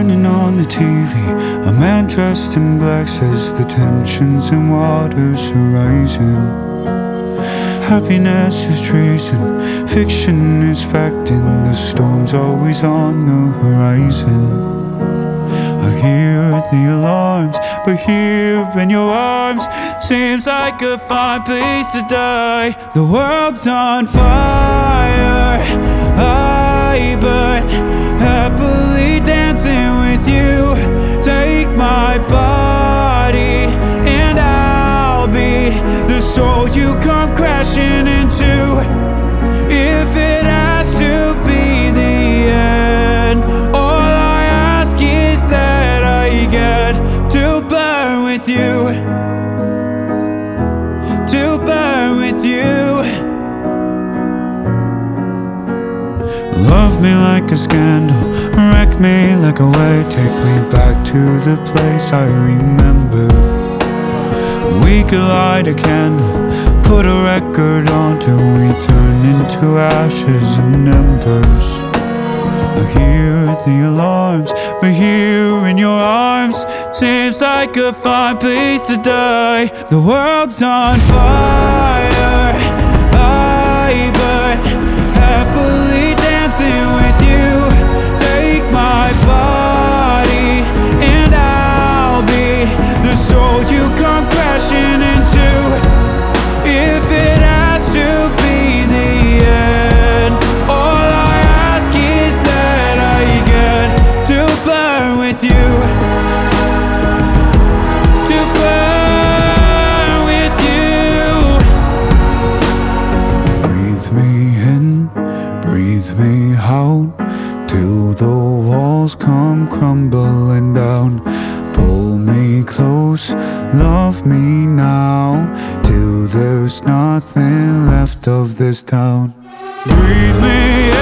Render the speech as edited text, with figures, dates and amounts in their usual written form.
Turning on the TV, a man dressed in black says the tensions in waters are rising. Happiness is treason, fiction is fact, and the storm's always on the horizon. I hear the alarms, but here in your arms seems like a fine place to die. The world's on fire, I burn happily dancing with you. Take my body and I'll be the soul you come crashing into. If it has to be the end, all I ask is that I get to burn with you, to burn with you. Love me like a scandal, wreck me like a wave, take me back to the place I remember. We could light a candle, put a record on till we turn into ashes and embers. I hear the alarms, but here in your arms seems like a fine place to die. The world's on fire, I burn happily dancing with you. Take my body and I'll be the soul you come crashing into. If it has to be the end, all I ask is that I get to burn with you, to burn with you. Breathe me in, breathe me out, till the walls come crumbling down. Pull me close, love me now, till there's nothing left of this town. Breathe me